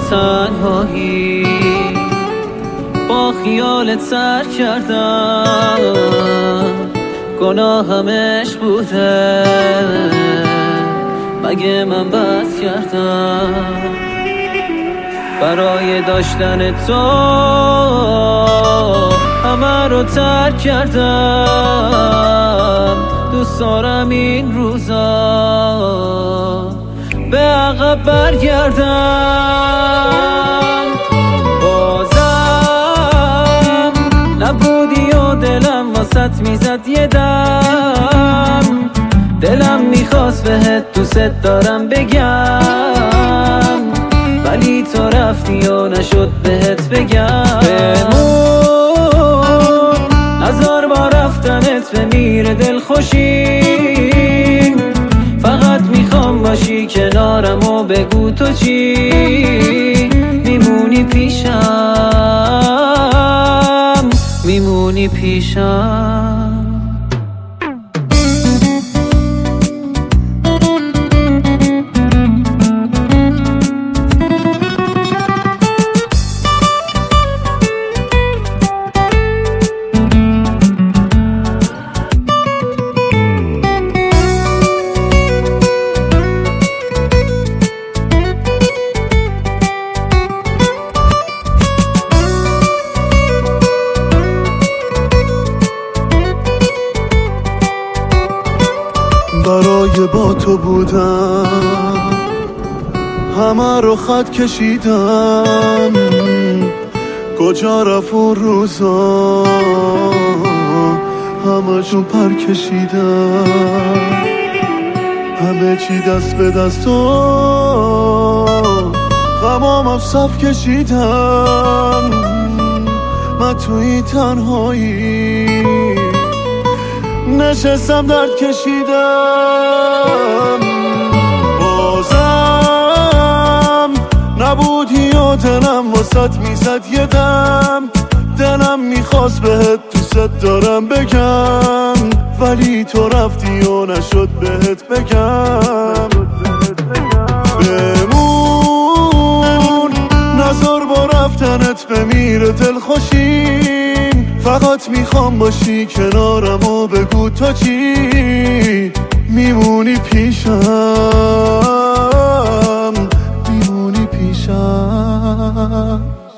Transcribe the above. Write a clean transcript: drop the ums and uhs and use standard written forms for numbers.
تنهایی با خیالت سر کردم، گناهمش بوده مگه من بد کردم؟ برای داشتن تو همه رو ترک کردم. دوست دارم این روزا به عقب برگردم. بازم نبودی و دلم واسط میزد یه دم، دلم میخواست بهت دوست دارم بگم، ولی تو رفتی و نشد بهت بگم. بمون نزار با رفتنت بمیره دل خوشیم، فقط میخوام باشی کنارم و بگو تو چی میمونی پیشم، میمونی پیشم. برای با تو بودم همه رو خط کشیدم، کجا رفت اون روزا همشون پر کشیدم. همه چی دست به دست و غمام صف کشیدم. من توی تنهایی نشستم درد کشیدم. بازم نبودی و دلم واسط میزد یه دم، دلم میخواست بهت دوست دارم بگم، ولی تو رفتی و نشد بهت بگم. بمون نزار با رفتنت بمیره دل خوشیم، فقط میخوام باشی کنارم و بگو تو چی میمونی پیشم، میمونی پیشم.